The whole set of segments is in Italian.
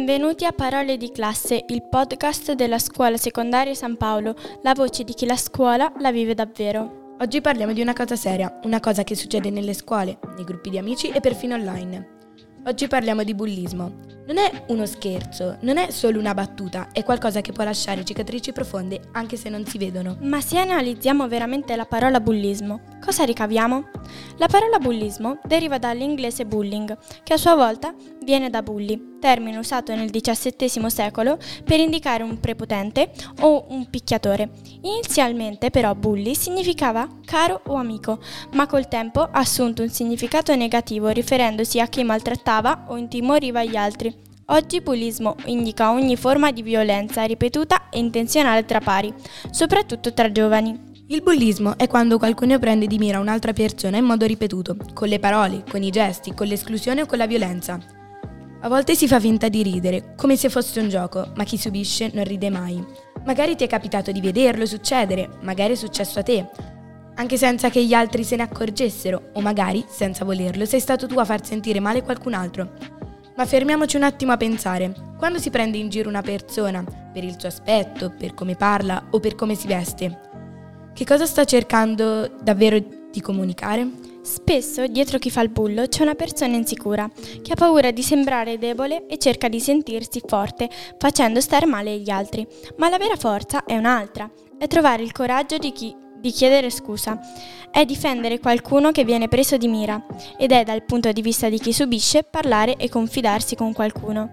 Benvenuti a Parole di classe, il podcast della scuola secondaria San Paolo, la voce di chi la scuola la vive davvero. Oggi parliamo di una cosa seria, una cosa che succede nelle scuole, nei gruppi di amici e perfino online. Oggi parliamo di bullismo. Non è uno scherzo, non è solo una battuta, è qualcosa che può lasciare cicatrici profonde anche se non si vedono. Ma se analizziamo veramente la parola bullismo, cosa ricaviamo? La parola bullismo deriva dall'inglese bullying, che a sua volta viene da bully, termine usato nel XVII secolo per indicare un prepotente o un picchiatore. Inizialmente però bully significava caro o amico, ma col tempo ha assunto un significato negativo riferendosi a chi maltrattava o intimoriva gli altri. Oggi bullismo indica ogni forma di violenza ripetuta e intenzionale tra pari, soprattutto tra giovani. Il bullismo è quando qualcuno prende di mira un'altra persona in modo ripetuto, con le parole, con i gesti, con l'esclusione o con la violenza. A volte si fa finta di ridere, come se fosse un gioco, ma chi subisce non ride mai. Magari ti è capitato di vederlo succedere, magari è successo a te, anche senza che gli altri se ne accorgessero, o magari, senza volerlo, sei stato tu a far sentire male qualcun altro. Ma fermiamoci un attimo a pensare, quando si prende in giro una persona, per il suo aspetto, per come parla o per come si veste, che cosa sta cercando davvero di comunicare? Spesso dietro chi fa il bullo c'è una persona insicura, che ha paura di sembrare debole e cerca di sentirsi forte, facendo star male gli altri. Ma la vera forza è un'altra, è trovare il coraggio di chiedere scusa, è difendere qualcuno che viene preso di mira ed è dal punto di vista di chi subisce parlare e confidarsi con qualcuno.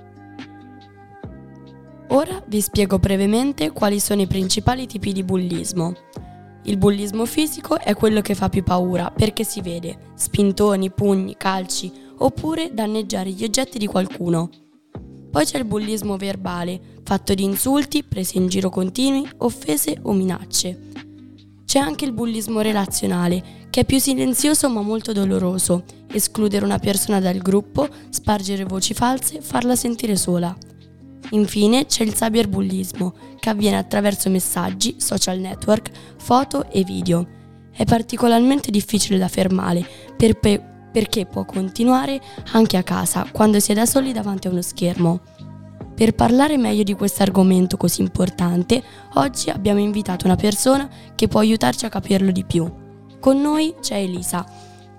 Ora vi spiego brevemente quali sono i principali tipi di bullismo. Il bullismo fisico è quello che fa più paura perché si vede, spintoni, pugni, calci oppure danneggiare gli oggetti di qualcuno. Poi c'è il bullismo verbale, fatto di insulti, prese in giro continui, offese o minacce. C'è anche il bullismo relazionale, che è più silenzioso ma molto doloroso, escludere una persona dal gruppo, spargere voci false, farla sentire sola. Infine c'è il cyberbullismo, che avviene attraverso messaggi, social network, foto e video. È particolarmente difficile da fermare, perché può continuare anche a casa, quando si è da soli davanti a uno schermo. Per parlare meglio di questo argomento così importante, oggi abbiamo invitato una persona che può aiutarci a capirlo di più. Con noi c'è Elisa.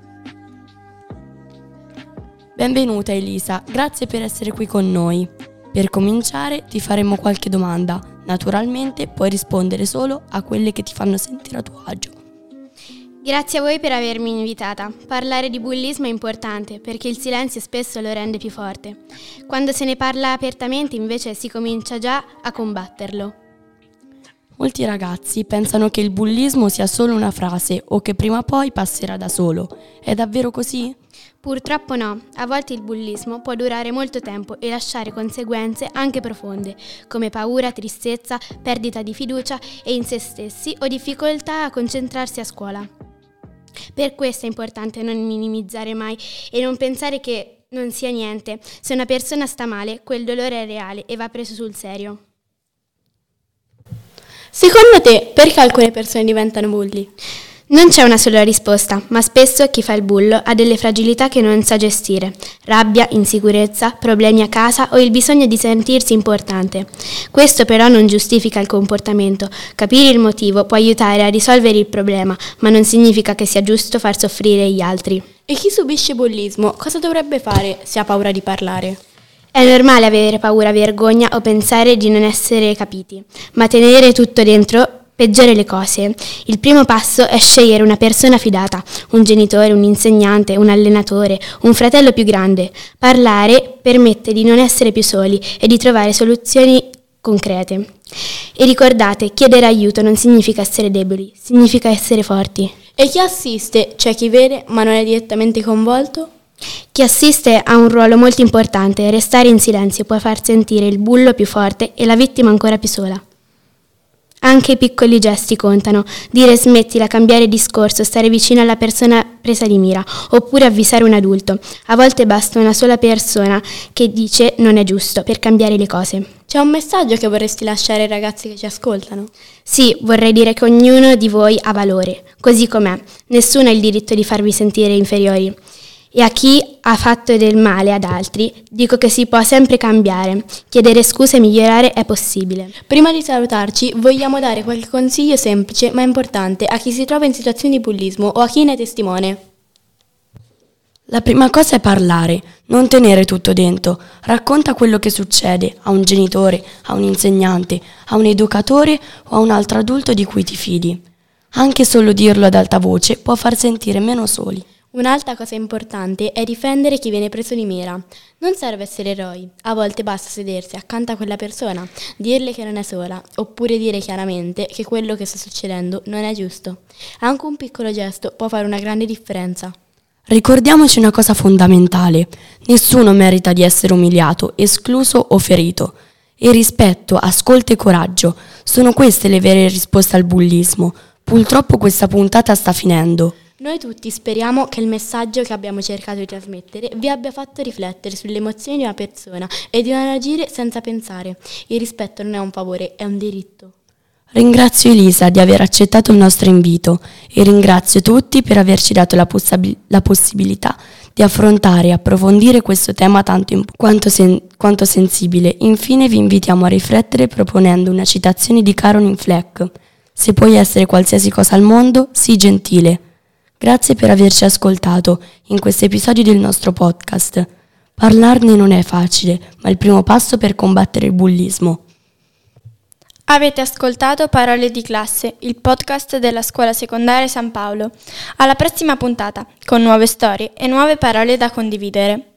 Benvenuta Elisa, grazie per essere qui con noi. Per cominciare ti faremo qualche domanda. Naturalmente puoi rispondere solo a quelle che ti fanno sentire a tuo agio. Grazie a voi per avermi invitata. Parlare di bullismo è importante perché il silenzio spesso lo rende più forte. Quando se ne parla apertamente invece si comincia già a combatterlo. Molti ragazzi pensano che il bullismo sia solo una frase o che prima o poi passerà da solo. È davvero così? Purtroppo no, a volte il bullismo può durare molto tempo e lasciare conseguenze anche profonde, come paura, tristezza, perdita di fiducia e in se stessi o difficoltà a concentrarsi a scuola. Per questo è importante non minimizzare mai e non pensare che non sia niente. Se una persona sta male, quel dolore è reale e va preso sul serio. Secondo te, perché alcune persone diventano bulli? Non c'è una sola risposta, ma spesso chi fa il bullo ha delle fragilità che non sa gestire: rabbia, insicurezza, problemi a casa o il bisogno di sentirsi importante. Questo però non giustifica il comportamento. Capire il motivo può aiutare a risolvere il problema, ma non significa che sia giusto far soffrire gli altri. E chi subisce bullismo cosa dovrebbe fare se ha paura di parlare? È normale avere paura, vergogna o pensare di non essere capiti, ma tenere tutto dentro peggiora le cose. Il primo passo è scegliere una persona fidata, un genitore, un insegnante, un allenatore, un fratello più grande. Parlare permette di non essere più soli e di trovare soluzioni concrete. E ricordate, chiedere aiuto non significa essere deboli, significa essere forti. E chi assiste? C'è chi vede ma non è direttamente coinvolto? Chi assiste ha un ruolo molto importante. Restare in silenzio può far sentire il bullo più forte e la vittima ancora più sola. Anche i piccoli gesti contano. Dire smettila, cambiare discorso, stare vicino alla persona presa di mira, oppure avvisare un adulto. A volte basta una sola persona che dice non è giusto per cambiare le cose. C'è un messaggio che vorresti lasciare ai ragazzi che ci ascoltano? Sì, vorrei dire che ognuno di voi ha valore, così com'è. Nessuno ha il diritto di farvi sentire inferiori. E a chi ha fatto del male ad altri, dico che si può sempre cambiare. Chiedere scuse e migliorare è possibile. Prima di salutarci, vogliamo dare qualche consiglio semplice ma importante a chi si trova in situazioni di bullismo o a chi ne è testimone. La prima cosa è parlare, non tenere tutto dentro. Racconta quello che succede a un genitore, a un insegnante, a un educatore o a un altro adulto di cui ti fidi. Anche solo dirlo ad alta voce può far sentire meno soli. Un'altra cosa importante è difendere chi viene preso di mira. Non serve essere eroi, a volte basta sedersi accanto a quella persona, dirle che non è sola, oppure dire chiaramente che quello che sta succedendo non è giusto. Anche un piccolo gesto può fare una grande differenza. Ricordiamoci una cosa fondamentale: nessuno merita di essere umiliato, escluso o ferito. E rispetto, ascolto e coraggio sono queste le vere risposte al bullismo. Purtroppo questa puntata sta finendo. Noi tutti speriamo che il messaggio che abbiamo cercato di trasmettere vi abbia fatto riflettere sulle emozioni di una persona e di non agire senza pensare. Il rispetto non è un favore, è un diritto. Ringrazio Elisa di aver accettato il nostro invito e ringrazio tutti per averci dato la possibilità di affrontare e approfondire questo tema quanto sensibile. Infine vi invitiamo a riflettere proponendo una citazione di Caroline Fleck: se puoi essere qualsiasi cosa al mondo, sii gentile. Grazie per averci ascoltato in questo episodio del nostro podcast. Parlarne non è facile, ma è il primo passo per combattere il bullismo. Avete ascoltato Parole di classe, il podcast della Scuola Secondaria San Paolo. Alla prossima puntata, con nuove storie e nuove parole da condividere.